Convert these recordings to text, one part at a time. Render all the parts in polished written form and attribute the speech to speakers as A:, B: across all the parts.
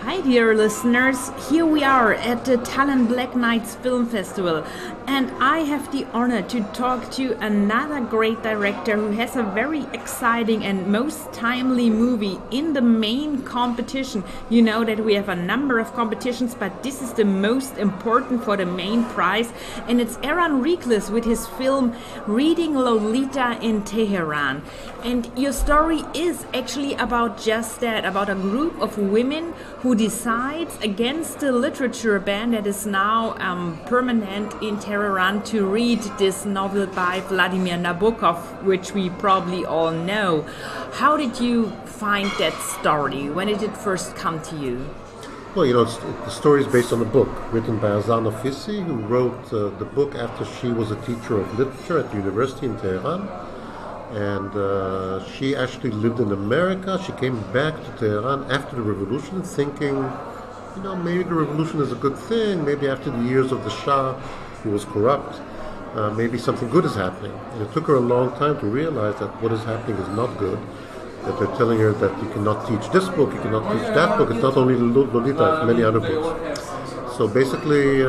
A: Hi, dear listeners. Here we are at the Tallinn Black Nights Film Festival, and I have the honor to talk to another great director who has a very exciting and most timely movie in the main competition. You know that we have a number of competitions, but this is the most important for the main prize, and it's Aaron Rekles with his film Reading Lolita in Tehran. And your story is actually about just that, about a group of women who decides against the literature ban that is now permanent in Tehran to read this novel by Vladimir Nabokov, which we probably all know. How did you find that story? When did it first come to you?
B: Well, the story is based on a book written by Azar Nafisi, who wrote the book after she was a teacher of literature at the university in Tehran. And she actually lived in America. She came back to Tehran after the revolution thinking, maybe the revolution is a good thing. Maybe after the years of the Shah, who was corrupt, maybe something good is happening. And it took her a long time to realize that what is happening is not good, that they're telling her that you cannot teach this book, you cannot teach that book. It's not only Lolita, it's many other books. So basically,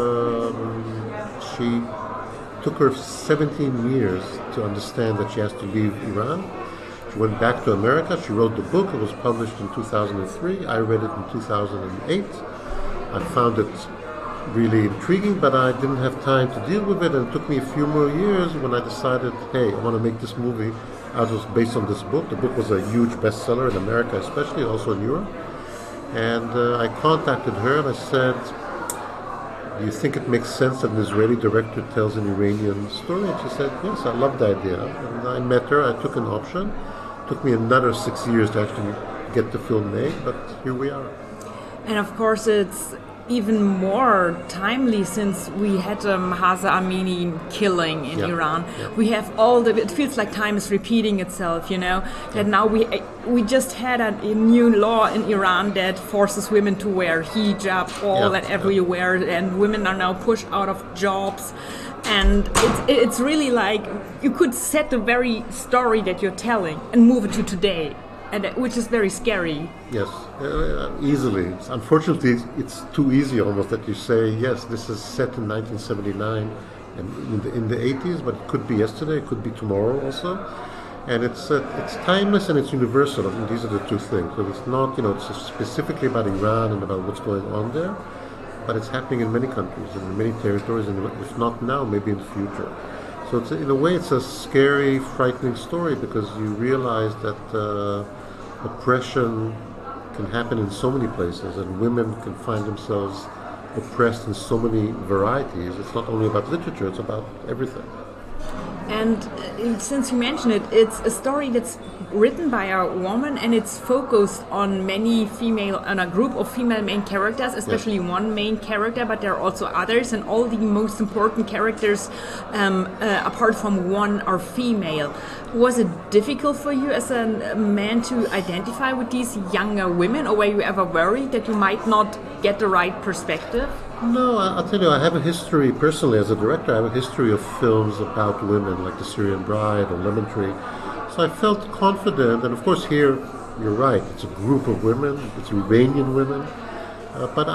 B: she took her 17 years to understand that she has to leave Iran. She went back to America. She wrote the book. It was published in 2003. I read it in 2008. I found it really intriguing, but I didn't have time to deal with it, and it took me a few more years when I decided, hey, I want to make this movie out of based on this book. The book was a huge bestseller in America, especially, also in Europe. And I contacted her and I said, do you think it makes sense that an Israeli director tells an Iranian story? And she said, yes, I love the idea. And I met her, I took an option. It took me another 6 years to actually get the film made, but here we are.
A: And of course, it's even more timely since we had Mahsa Amini killing in Iran. Yeah. We have it feels like time is repeating itself, that now we just had a new law in Iran that forces women to wear hijab and everywhere, and women are now pushed out of jobs. And it's really like you could set the very story that you're telling and move it to today. Which is very scary.
B: Yes, easily. Unfortunately, it's too easy almost that you say, yes, this is set in 1979 and in the 80s, but it could be yesterday, it could be tomorrow also. And it's timeless and it's universal. I think these are the two things. So it's not, it's specifically about Iran and about what's going on there, but it's happening in many countries and in many territories, and if not now, maybe in the future. So in a way, it's a scary, frightening story because you realize that oppression can happen in so many places, and women can find themselves oppressed in so many varieties. It's not only about literature, it's about everything.
A: And since you mentioned it, it's a story that's written by a woman, and it's focused on a group of female main characters, especially one main character, but there are also others, and all the most important characters, apart from one, are female. Was it difficult for you as a man to identify with these younger women, or were you ever worried that you might not get the right perspective?
B: No, I'll tell you, I have a history, personally as a director, I have a history of films about women, like The Syrian Bride or Lemon Tree. So I felt confident, and of course here, you're right, it's a group of women, it's Iranian women. But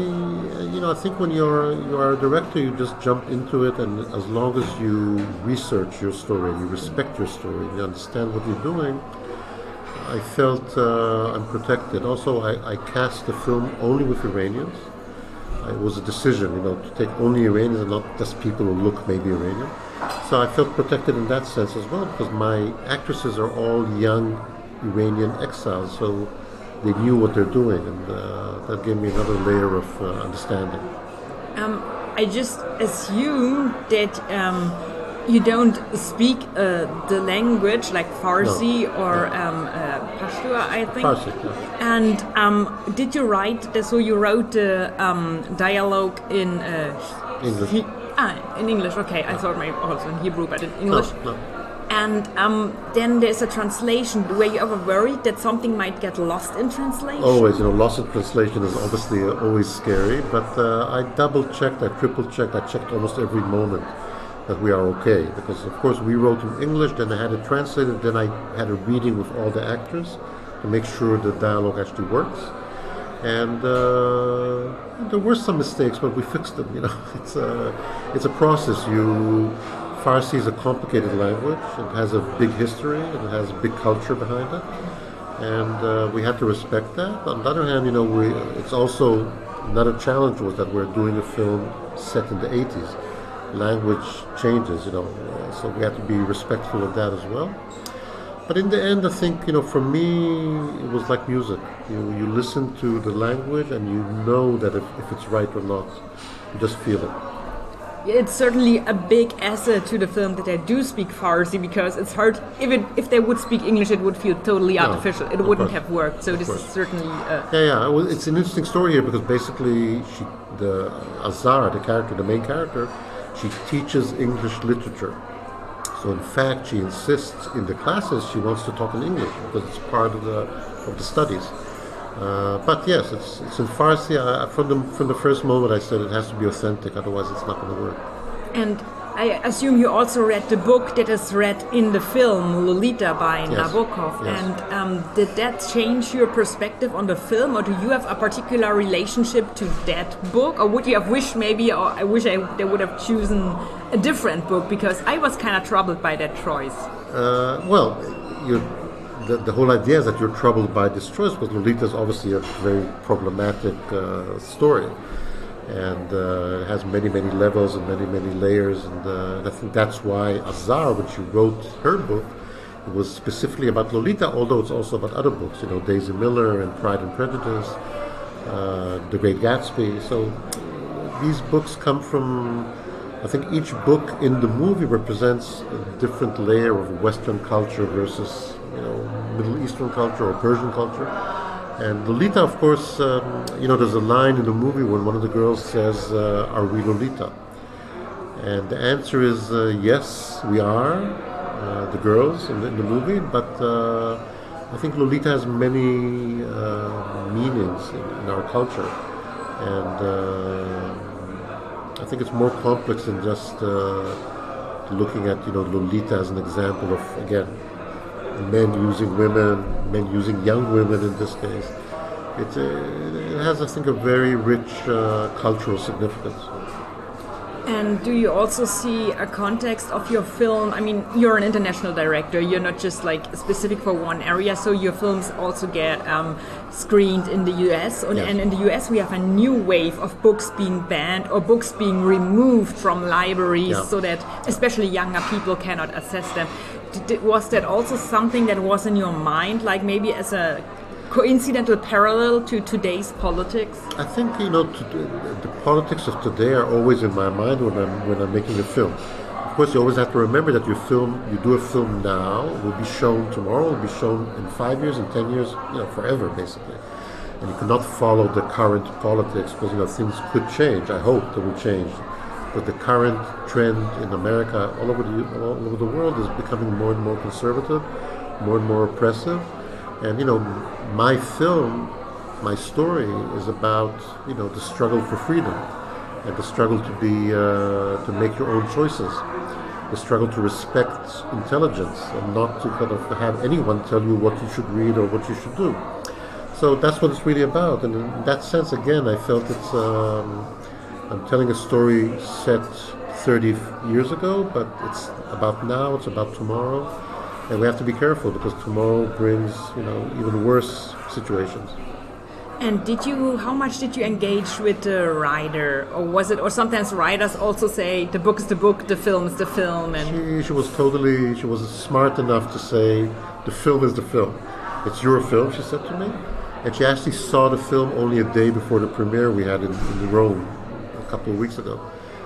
B: I think when you are a director, you just jump into it, and as long as you research your story, you respect your story, you understand what you're doing, I felt I'm protected. Also, I cast the film only with Iranians. It was a decision, to take only Iranians and not just people who look maybe Iranian. So I felt protected in that sense as well, because my actresses are all young Iranian exiles, so they knew what they're doing, and that gave me another layer of understanding.
A: I just assume that you don't speak the language like Farsi or Pashto, I think.
B: Farsi, yeah.
A: And did you write? So you wrote the dialogue in
B: English.
A: In English. Okay, I thought maybe also in Hebrew, but in English.
B: No.
A: And then there's a translation. Were you ever worried that something might get lost in translation?
B: Always, lost in translation is obviously always scary. But I double-checked, I triple-checked, I checked almost every moment that we are okay. Because, of course, we wrote in English, then I had it translated, then I had a reading with all the actors to make sure the dialogue actually works. And there were some mistakes, but we fixed them. You know, it's a process. Farsi is a complicated language. It has a big history and it has a big culture behind it, and we had to respect that. On the other hand, you know, it's also another challenge was that we're doing a film set in the 80s. Language changes, you know, so we had to be respectful of that as well. But in the end, I think, you know, for me, it was like music. You listen to the language and you know that if it's right or not. You just feel it.
A: It's certainly a big asset to the film that they do speak Farsi, because it's hard. If they would speak English, it would feel totally artificial. It wouldn't have worked. So this is certainly.
B: Well, it's an interesting story here because basically, the Azar, the main character, she teaches English literature. So in fact, she insists in the classes she wants to talk in English because it's part of the studies. But yes, it's in Farsi. From the first moment, I said it has to be authentic, otherwise it's not going to work.
A: And I assume you also read the book that is read in the film, Lolita by Nabokov.
B: Yes.
A: And did that change your perspective on the film, or do you have a particular relationship to that book, or would you have wished maybe, or I wish they would have chosen a different book, because I was kind of troubled by that choice.
B: The whole idea is that you're troubled by this choice because Lolita is obviously a very problematic story, and it has many levels and many layers, and I think that's why Azar, when she wrote her book, it was specifically about Lolita, although it's also about other books, you know, Daisy Miller and Pride and Prejudice, The Great Gatsby. So these books come from, I think each book in the movie represents a different layer of Western culture versus, you know, Middle Eastern culture or Persian culture. And Lolita, of course, you know, there's a line in the movie when one of the girls says, "Are we Lolita?" And the answer is yes, we are, the girls in the movie. But I think Lolita has many meanings in our culture, and I think it's more complex than just looking at, you know, Lolita as an example of, again, men using women, men using young women in this case. It has, I think, a very rich cultural significance.
A: And do you also see a context of your film? I mean, you're an international director. You're not just like specific for one area. So your films also get screened in the US.
B: Yes.
A: And in the US, we have a new wave of books being banned or books being removed from libraries, so that especially younger people cannot access them. Was that also something that was in your mind, like maybe as a coincidental parallel to today's politics?
B: I think, you know, the politics of today are always in my mind when I'm making a film. Of course, you always have to remember that you do a film now, it will be shown tomorrow, it will be shown in 5 years, in 10 years, you know, forever basically. And you cannot follow the current politics because, you know, things could change. I hope they will change. But the current trend in America, all over the world, is becoming more and more conservative, more and more oppressive. And, you know, my film, my story is about, you know, the struggle for freedom and the struggle to make your own choices, the struggle to respect intelligence and not to kind of have anyone tell you what you should read or what you should do. So that's what it's really about. And in that sense, again, I felt I'm telling a story set 30 years ago, but it's about now, it's about tomorrow. And we have to be careful because tomorrow brings, you know, even worse situations.
A: And how much did you engage with the writer, or was it, or sometimes writers also say the book is the book, the film is the film, and
B: she was smart enough to say the film is the film. It's your film, she said to me, and she actually saw the film only a day before the premiere we had in Rome a couple of weeks ago.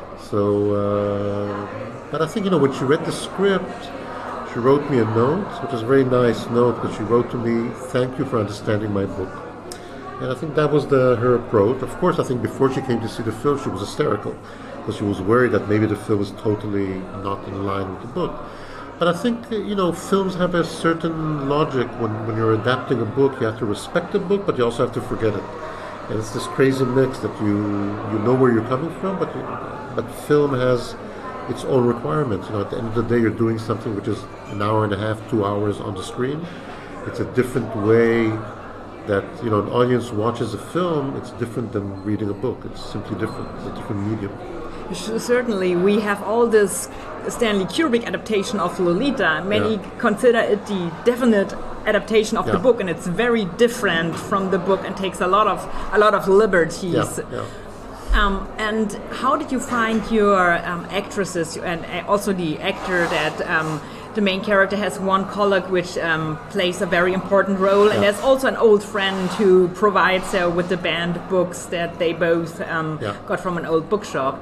B: So, but I think, you know, when she read the script, she wrote me a note, which is a very nice note, because she wrote to me, "Thank you for understanding my book." And I think that was her approach. Of course, I think before she came to see the film, she was hysterical, because she was worried that maybe the film was totally not in line with the book. But I think, you know, films have a certain logic. When you're adapting a book, you have to respect the book, but you also have to forget it. And it's this crazy mix that you know where you're coming from, but film has its own requirements. You know, at the end of the day, you're doing something which is an hour and a half, 2 hours on the screen. It's a different way that an audience watches a film, it's different than reading a book. It's simply different. It's a different medium.
A: Certainly, we have all this Stanley Kubrick adaptation of Lolita. Many consider it the definite adaptation of the book, and it's very different from the book and takes a lot of liberties. And how did you find your actresses and also the actor that the main character has one colleague which plays a very important role, and there's also an old friend who provides her with the banned books that they both got from an old bookshop.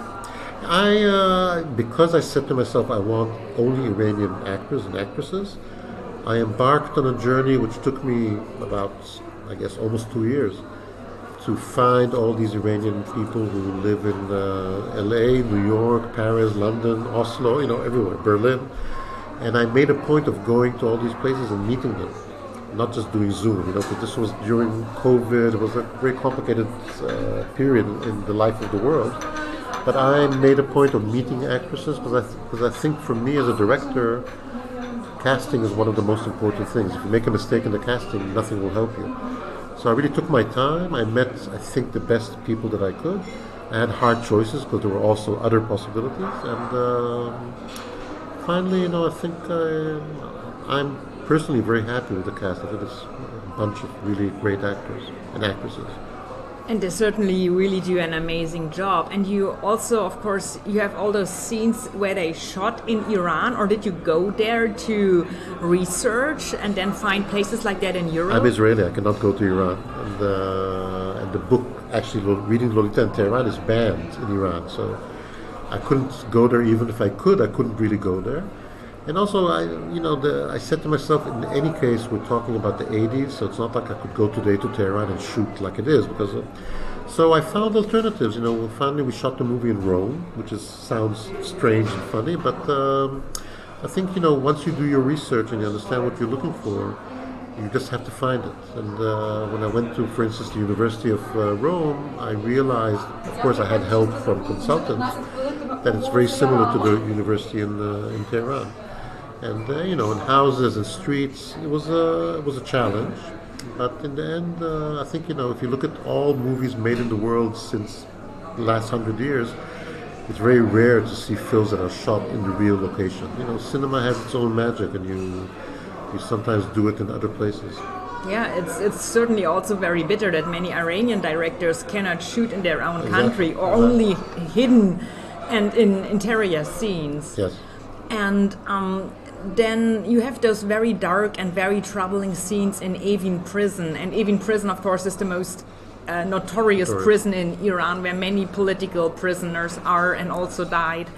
B: Because I said to myself I want only Iranian actors and actresses, I embarked on a journey which took me about, I guess, almost 2 years to find all these Iranian people who live in LA, New York, Paris, London, Oslo, everywhere, Berlin. And I made a point of going to all these places and meeting them, not just doing Zoom, because this was during COVID. It was a very complicated period in the life of the world. But I made a point of meeting actresses because I think for me as a director, casting is one of the most important things. If you make a mistake in the casting, nothing will help you. So I really took my time. I met, I think, the best people that I could. I had hard choices because there were also other possibilities. And finally, I think I'm personally very happy with the cast. I think it's a bunch of really great actors and actresses.
A: And they certainly really do an amazing job. And you also, of course, you have all those scenes where they shot in Iran, or did you go there to research and then find places like that in Europe?
B: I'm Israeli. I cannot go to Iran. And the book, actually, reading Lolita in Tehran is banned in Iran. So I couldn't go there. Even if I couldn't really go there. And also, I said to myself, in any case, we're talking about the 80s, so it's not like I could go today to Tehran and shoot like it is. So I found alternatives. Finally we shot the movie in Rome, which sounds strange and funny, but I think, once you do your research and you understand what you're looking for, you just have to find it. And when I went to, for instance, the University of Rome, I realized, of course, I had help from consultants, that it's very similar to the university in Tehran. And in houses and streets, it was a challenge. But in the end, I think if you look at all movies made in the world since the last 100 years, it's very rare to see films that are shot in the real location. Cinema has its own magic, and you sometimes do it in other places.
A: Yeah, it's certainly also very bitter that many Iranian directors cannot shoot in their own country, or only hidden and in interior scenes.
B: Yes.
A: And then you have those very dark and very troubling scenes in Evin prison. And Evin prison, of course, is the most notorious prison in Iran, where many political prisoners are and also died.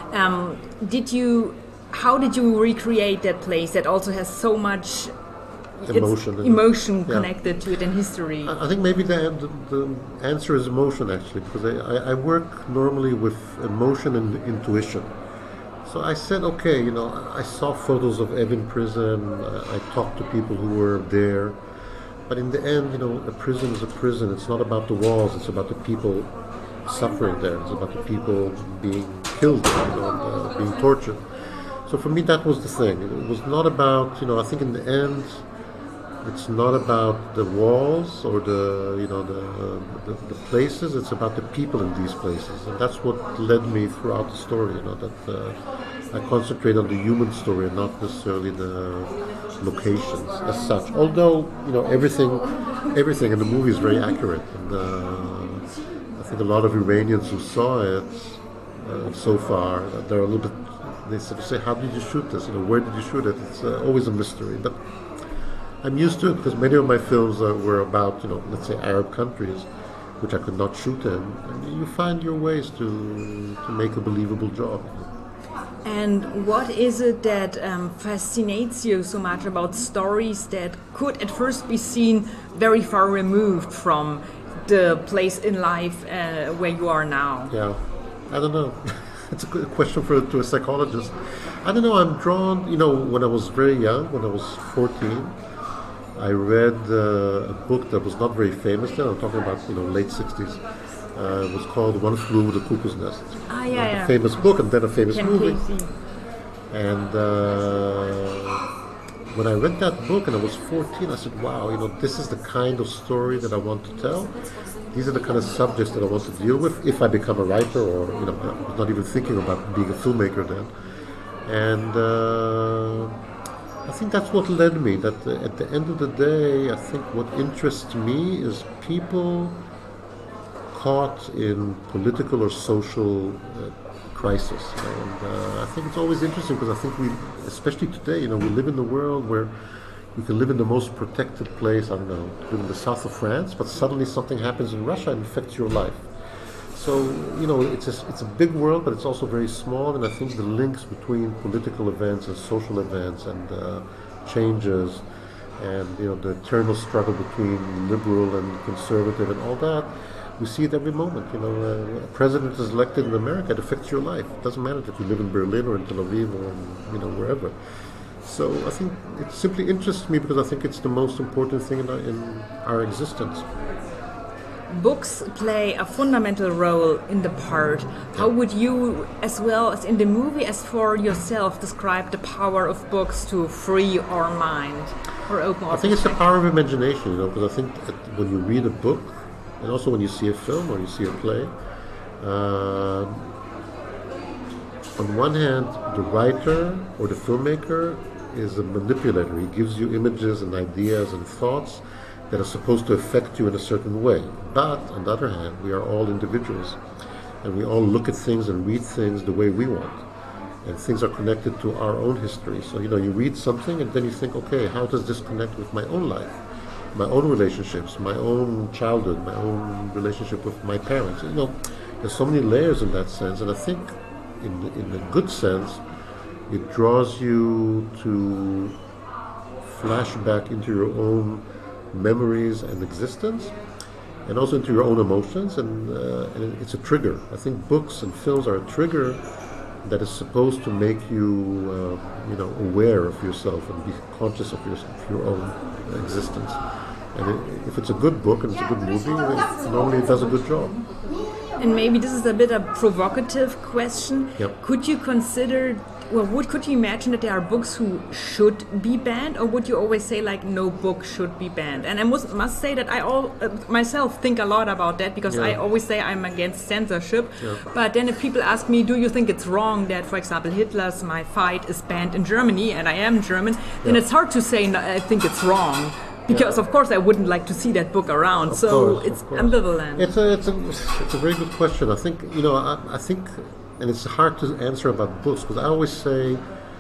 A: How did you recreate that place that also has so much emotion connected to it in history?
B: I think maybe the answer is emotion, actually, because I work normally with emotion and intuition. So I said, okay, I saw photos of Evin prison. I talked to people who were there. But in the end, a prison is a prison. It's not about the walls. It's about the people suffering there. It's about the people being killed, being tortured. So for me, that was the thing. It was not about, I think in the end, it's not about the walls or the places. It's about the people in these places, and that's what led me throughout the story. That I concentrate on the human story and not necessarily the locations as such. Although everything in the movie is very accurate, and I think a lot of Iranians who saw it so far, they're a little bit. They sort of say, "How did you shoot this? Where did you shoot it?" It's always a mystery, but I'm used to it because many of my films were about, let's say Arab countries, which I could not shoot in. And you find your ways to make a believable job.
A: And what is it that fascinates you so much about stories that could at first be seen very far removed from the place in life where you are now?
B: Yeah, I don't know. It's a good question to a psychologist. I don't know, I'm drawn, when I was very young, when I was 14, I read a book that was not very famous then. I'm talking about, late 60s. It was called One Flew Over the Cuckoo's Nest. A famous book and then a famous movie. And when I read that book and I was 14, I said, wow, this is the kind of story that I want to tell. These are the kind of subjects that I want to deal with if I become a writer, or, I was not even thinking about being a filmmaker then. And I think that's what led me, that at the end of the day, I think what interests me is people caught in political or social crisis. And I think it's always interesting because I think especially today, we live in a world where you can live in the most protected place, I don't know, live in the south of France, but suddenly something happens in Russia and affects your life. So, it's a big world, but it's also very small, and I think the links between political events and social events and changes and, the eternal struggle between liberal and conservative and all that, we see it every moment. A president is elected in America, it affects your life. It doesn't matter if you live in Berlin or in Tel Aviv or in, wherever. So I think it simply interests me because I think it's the most important thing in our existence.
A: Books play a fundamental role in the part. How would you, as well as in the movie as for yourself, describe the power of books to free our mind or open our
B: I think it's the power of imagination, because I think that when you read a book, and also when you see a film or you see a play, on one hand, the writer or the filmmaker is a manipulator. He gives you images and ideas and thoughts that are supposed to affect you in a certain way. But, on the other hand, we are all individuals, and we all look at things and read things the way we want. And things are connected to our own history. So, you read something and then you think, okay, how does this connect with my own life? My own relationships, my own childhood, my own relationship with my parents. There's so many layers in that sense, and I think in a good sense, it draws you to flash back into your own memories and existence, and also into your own emotions, and it's a trigger. I think books and films are a trigger that is supposed to make you, aware of yourself and be conscious of your own existence. And if it's a good book and it's a good movie, normally it does a good job.
A: And maybe this is a bit of a provocative question.
B: Yep.
A: Could you consider, could you imagine that there are books who should be banned, or would you always say no book should be banned? And I must say that I myself think a lot about that, because I always say I'm against censorship.
B: Yeah.
A: But then if people ask me, do you think it's wrong that, for example, Hitler's My Fight is banned in Germany, and I am German, then it's hard to say no, I think it's wrong. Because of course I wouldn't like to see that book around, it's ambivalent.
B: It's a very good question. I think I think, and it's hard to answer about books, because I always say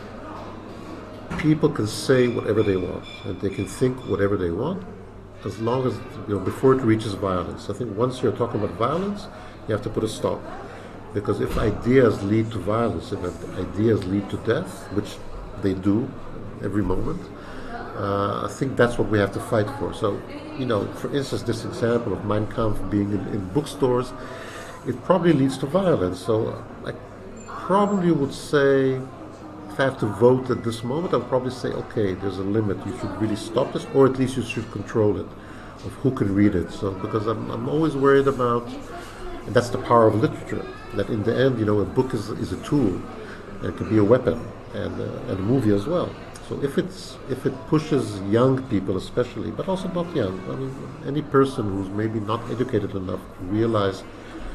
B: people can say whatever they want and they can think whatever they want, as long as before it reaches violence. I think once you're talking about violence, you have to put a stop, because if ideas lead to violence, if ideas lead to death, which they do every moment. I think that's what we have to fight for. So, for instance, this example of Mein Kampf being in bookstores, it probably leads to violence. So I probably would say, if I have to vote at this moment, I would probably say, okay, there's a limit. You should really stop this, or at least you should control it, of who can read it. So, because I'm always worried about, and that's the power of literature, that in the end, a book is a tool, and it can be a weapon, and a movie as well. So if it pushes young people especially, but also not young, I mean any person who's maybe not educated enough to realize.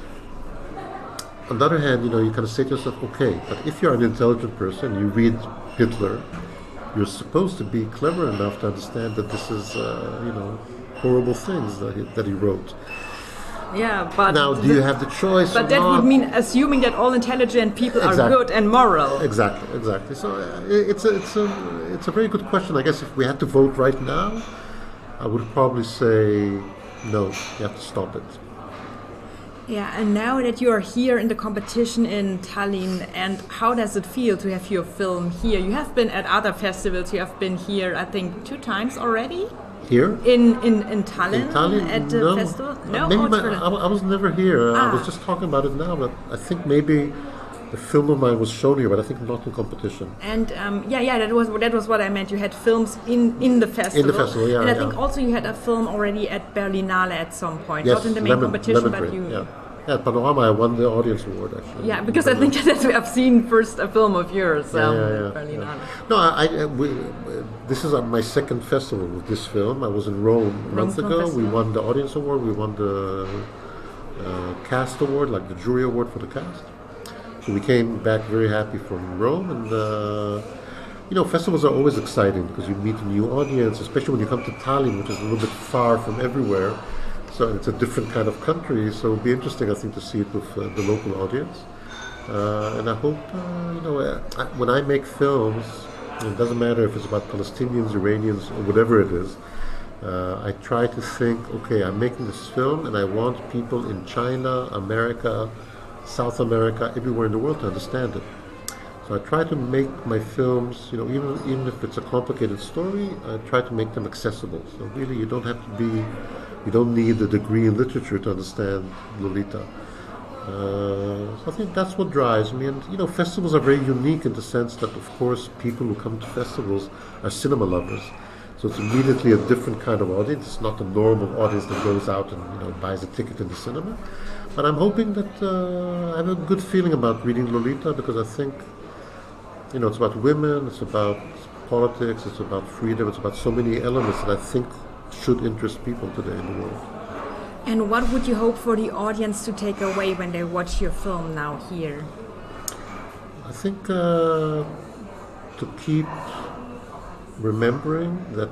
B: On the other hand, you kind of say to yourself, okay, but if you're an intelligent person, you read Hitler, you're supposed to be clever enough to understand that this is, horrible things that he wrote.
A: Yeah, but
B: now, do you have the choice?
A: But that would mean assuming that all intelligent people are good and moral.
B: Exactly. So it's a very good question. I guess if we had to vote right now, I would probably say no. You have to stop it.
A: Yeah, and now that you are here in the competition in Tallinn, and how does it feel to have your film here? You have been at other festivals. You have been here, I think, 2 times already.
B: Here?
A: In Tallinn at the festival? No,
B: I was never here. I was just talking about it now, but I think maybe the film of mine was shown here, but I think not in competition.
A: And that was what I meant. You had films in the festival.
B: In the festival, yeah.
A: And I think also you had a film already at Berlinale at some point.
B: Yes,
A: not in the main competition,
B: Lemon
A: but
B: Tree,
A: you.
B: Yeah. At Panorama, I won the audience award, actually.
A: Yeah, because I think that I've seen first a film of yours.
B: Yeah. No, this is my second festival with this film. I was in Rome a month ago.
A: Festival.
B: We won the audience award. We won the cast award, like the jury award for the cast. So we came back very happy from Rome. And, festivals are always exciting because you meet a new audience, especially when you come to Tallinn, which is a little bit far from everywhere. So it's a different kind of country, so it'll be interesting, I think, to see it with the local audience. And I hope, when I make films, it doesn't matter if it's about Palestinians, Iranians, or whatever it is, I try to think, okay, I'm making this film, and I want people in China, America, South America, everywhere in the world to understand it. So I try to make my films, even if it's a complicated story, I try to make them accessible. So really, you don't need a degree in literature to understand Lolita. So I think that's what drives me. And, festivals are very unique in the sense that, of course, people who come to festivals are cinema lovers. So it's immediately a different kind of audience. It's not the normal audience that goes out and, buys a ticket in the cinema. But I'm hoping that I have a good feeling about reading Lolita because I think, it's about women, it's about politics, it's about freedom, it's about so many elements that I think should interest people today in the world.
A: And what would you hope for the audience to take away when they watch your film now here?
B: I think to keep remembering that,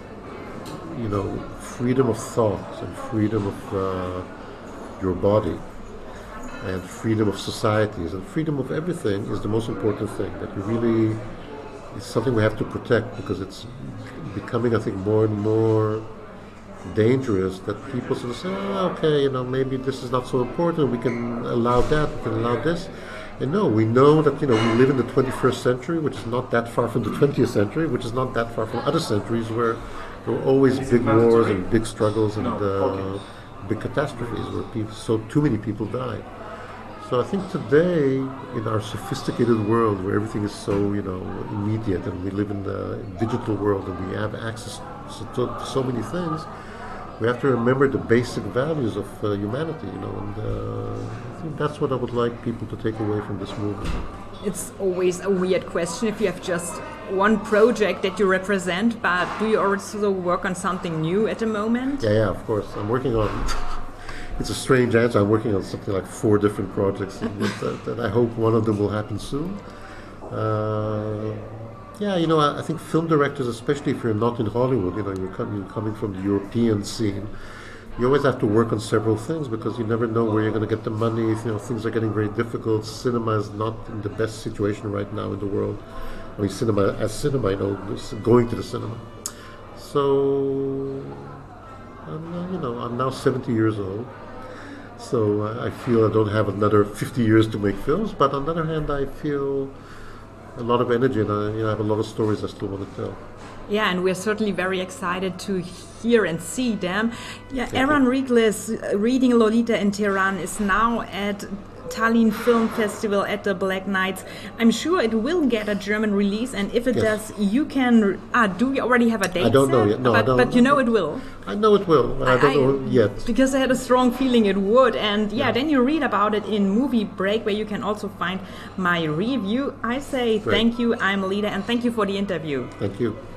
B: freedom of thought and freedom of your body and freedom of societies and freedom of everything is the most important thing. That it's something we have to protect because it's becoming, I think, more and more dangerous that people sort of say, okay, maybe this is not so important, we can allow that, we can allow this. And no, we know that, we live in the 21st century, which is not that far from the 20th century, which is not that far from other centuries where there were always big wars and big struggles and big catastrophes where too many people died. So I think today, in our sophisticated world where everything is so, immediate, and we live in the digital world and we have access to so many things, we have to remember the basic values of humanity, and I think that's what I would like people to take away from this movement.
A: It's always a weird question if you have just one project that you represent, but do you also work on something new at the moment?
B: Yeah, of course. I'm working on... It's a strange answer. I'm working on something like 4 different projects that I hope one of them will happen soon. I think film directors, especially if you're not in Hollywood, you're coming from the European scene, you always have to work on several things because you never know where you're going to get the money. Things are getting very difficult. Cinema is not in the best situation right now in the world. I mean, cinema, going to the cinema. So, I'm now 70 years old. So I feel I don't have another 50 years to make films, but on the other hand, I feel a lot of energy, and I have a lot of stories I still want to tell.
A: Yeah, and we're certainly very excited to hear and see them. Yeah, Eran Riklis, reading Lolita in Tehran, is now at Tallinn Film Festival at the Black Nights. I'm sure it will get a German release, and if it does, you can... do you already have a date?
B: I don't know yet. No,
A: but,
B: I don't.
A: But you know it will.
B: I know it will, but I don't know yet.
A: Because I had a strong feeling it would, and then you read about it in Movie Break, where you can also find my review. I say thank you, I'm Lida, and thank you for the interview.
B: Thank you.